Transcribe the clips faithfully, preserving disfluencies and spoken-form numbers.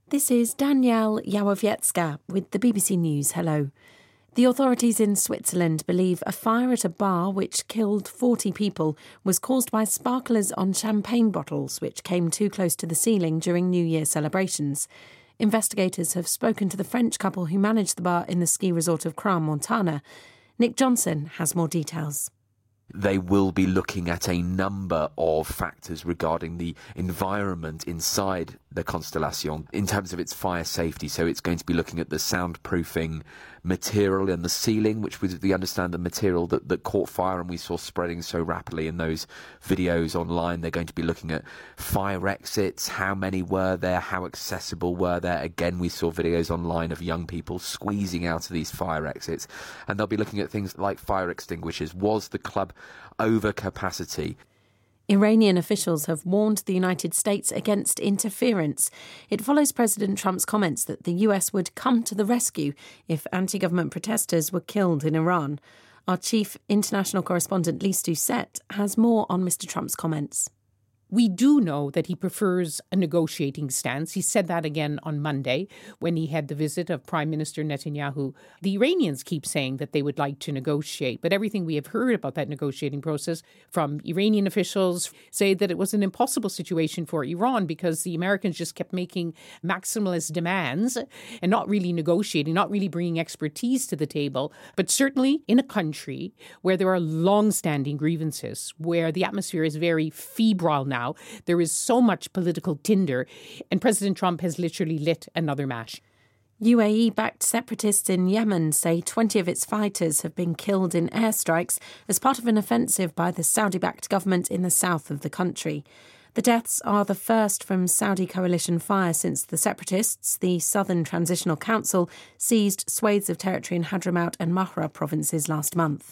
This is Danielle Jałowiecka with the B B C News. Hello. The authorities in Switzerland believe a fire at a bar which killed forty people was caused by sparklers on champagne bottles which came too close to the ceiling during New Year celebrations. Investigators have spoken to the French couple who managed the bar in the ski resort of Crans-Montana. Nick Johnson has more details. They will be looking at a number of factors regarding the environment inside the Constellation in terms of its fire safety. So it's going to be looking at the soundproofing material in the ceiling, which was, we understand, the material that, that caught fire and we saw spreading so rapidly in those videos online. They're going to be looking at fire exits, how many were there, how accessible were there. Again, we saw videos online of young people squeezing out of these fire exits. And they'll be looking at things like fire extinguishers. Was the club over capacity? Iranian officials have warned the United States against interference. It follows President Trump's comments that the U S would come to the rescue if anti-government protesters were killed in Iran. Our chief international correspondent, Lise Doucette, has more on Mister Trump's comments. We do know that he prefers a negotiating stance. He said that again on Monday when he had the visit of Prime Minister Netanyahu. The Iranians keep saying that they would like to negotiate, but everything we have heard about that negotiating process from Iranian officials say that it was an impossible situation for Iran because the Americans just kept making maximalist demands and not really negotiating, not really bringing expertise to the table. But certainly in a country where there are long-standing grievances, where the atmosphere is very febrile now, Now, there is so much political tinder, and President Trump has literally lit another match. U A E-backed separatists in Yemen say twenty of its fighters have been killed in airstrikes as part of an offensive by the Saudi-backed government in the south of the country. The deaths are the first from Saudi coalition fire since the separatists, the Southern Transitional Council, seized swathes of territory in Hadramaut and Mahra provinces last month.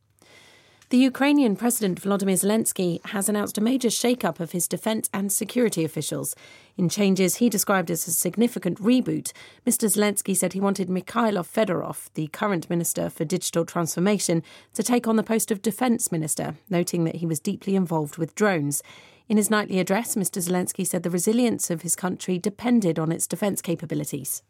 The Ukrainian President Volodymyr Zelensky has announced a major shake-up of his defence and security officials. In changes he described as a significant reboot, Mister Zelensky said he wanted Mikhailo Fedorov, the current Minister for Digital Transformation, to take on the post of Defence Minister, noting that he was deeply involved with drones. In his nightly address, Mister Zelensky said the resilience of his country depended on its defence capabilities.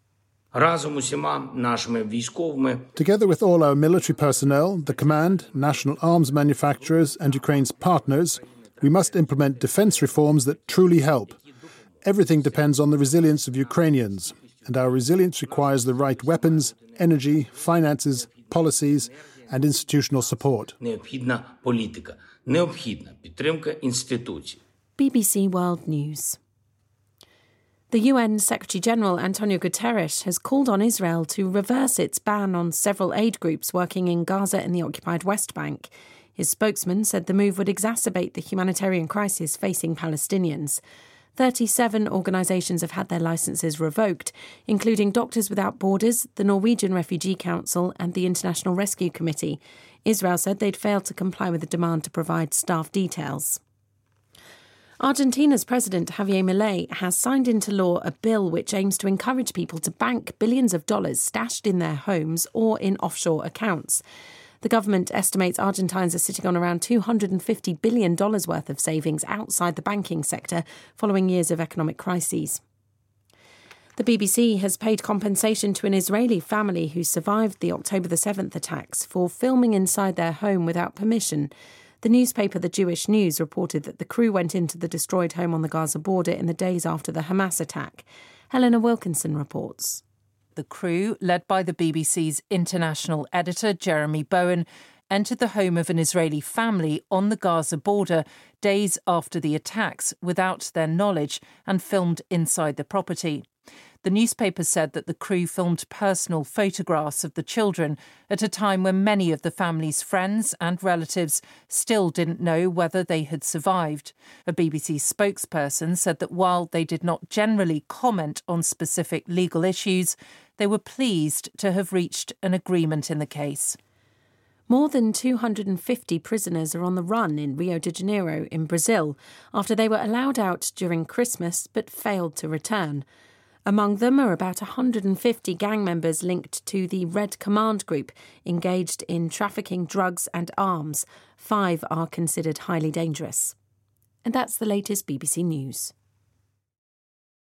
Together with all our military personnel, the command, national arms manufacturers and Ukraine's partners, we must implement defence reforms that truly help. Everything depends on the resilience of Ukrainians, and our resilience requires the right weapons, energy, finances, policies and institutional support. B B C World News. The U N Secretary-General Antonio Guterres has called on Israel to reverse its ban on several aid groups working in Gaza and the occupied West Bank. His spokesman said the move would exacerbate the humanitarian crisis facing Palestinians. thirty-seven organisations have had their licences revoked, including Doctors Without Borders, the Norwegian Refugee Council and the International Rescue Committee. Israel said they'd failed to comply with the demand to provide staff details. Argentina's President Javier Milei has signed into law a bill which aims to encourage people to bank billions of dollars stashed in their homes or in offshore accounts. The government estimates Argentines are sitting on around two hundred fifty billion dollars worth of savings outside the banking sector following years of economic crises. The B B C has paid compensation to an Israeli family who survived the October the seventh attacks for filming inside their home without permission. The newspaper The Jewish News reported that the crew went into the destroyed home on the Gaza border in the days after the Hamas attack. Helena Wilkinson reports. The crew, led by the B B C's international editor Jeremy Bowen, entered the home of an Israeli family on the Gaza border days after the attacks without their knowledge and filmed inside the property. The newspaper said that the crew filmed personal photographs of the children at a time when many of the family's friends and relatives still didn't know whether they had survived. A B B C spokesperson said that while they did not generally comment on specific legal issues, they were pleased to have reached an agreement in the case. More than two hundred fifty prisoners are on the run in Rio de Janeiro in Brazil after they were allowed out during Christmas but failed to return. Among them are about one hundred fifty gang members linked to the Red Command Group engaged in trafficking drugs and arms. Five are considered highly dangerous. And that's the latest B B C News.